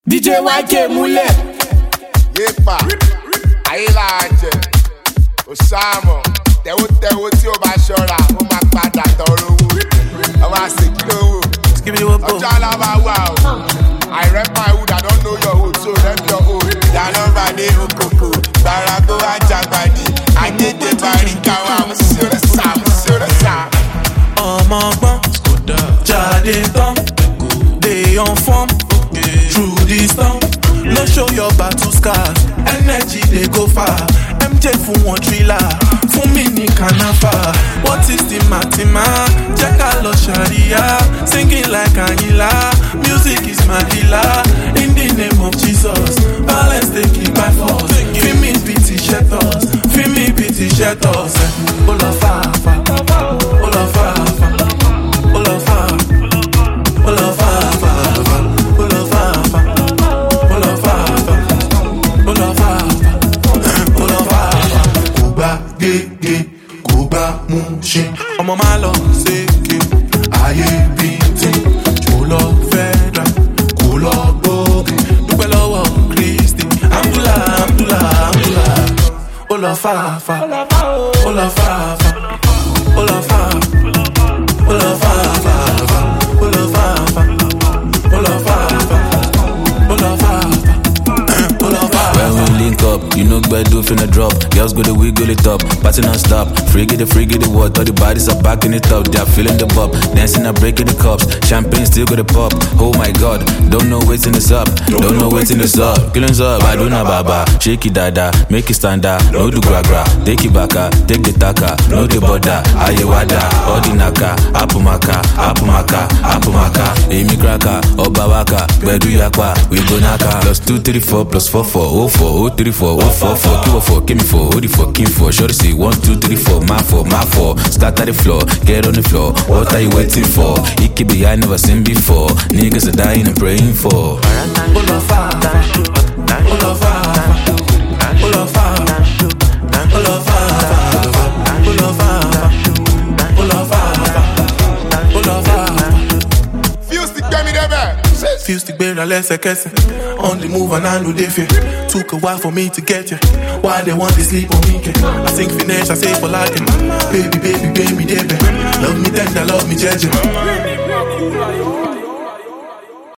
DJ YK múlẹ̀. Yépa, Ayélàjẹ, Osamo, tẹ̀wótẹ̀wó tí ó bá ṣọ́ra, ó máa padà tọrọ owó. Ọmọ àṣekílò owó. Ọjọ́ alábà wà o. I rep my hood, I don't know your hood, so rep your hood. Yànnàbà dé okòkò, Barago Ajagbadi, Agége Barikawa, Musoresa. Ọmọ ọgbọ́n, jáde tán, dey on form, through the storm. No show your battle scars, energy they go far. MJ fún wọn thriller, fún mi ní kanafa. What is the matima? Jẹ́ ká lọ ṣàríyá, singing like Ayinla. Music is my healer, in the name of Jesus. Balance take it by force. Feel me beat shelters, feel me beat shelters. Olafafa, Olafafa, Olafafa, Olafafa, Olafafa, Olafafa, Olafafa. Kuba gege, Kuba mushin. Ọmọ máa lọ sékè, ayé bìtì. Kò lọ fẹ́dà, kò lọ gbógi. Dúpẹ́ lọ́wọ́ Kristi, Amdullah. Olafafa, Olafafa, Olafafa, Olafafa, Olafafa, Olafafa. When we link up, you know Gbedu finna drop. Girls go the wiggle it up, party non-stop. Free get the what, all the bodies are backing it up. They are feeling the bop, dancing and breaking the cups. Champagne still got the pop. Oh my God, don't know what's in this up. Don't know what's in this up. Killings up, I do na baba. Shake it dada, make it stand up. No do gra. Take it back, take the taka. No the border, ayewada. All the naka, apumaka. Emi kraka, obawaka. Gbedu yakwa, we go naka. Plus 2, 3, 4, plus 4, 4, 04, 0, 3, 4, 0, 4, 4. Kill 4, give me 4, hold the 4, king 4. Shorty say 1, 2, 3, 4, my 4. Start at the floor, get on the floor. What are you waiting for? It could be I never seen before. Niggas are dying and praying for. Fuse the bear and lẹ́sẹ̀kẹsẹ̀. On the move and I know they fear. Took a while for me to get you. Why they want to sleep on me? I sing finish, I say for like it. Baby, baby, baby, baby. Love me tender, love me judging.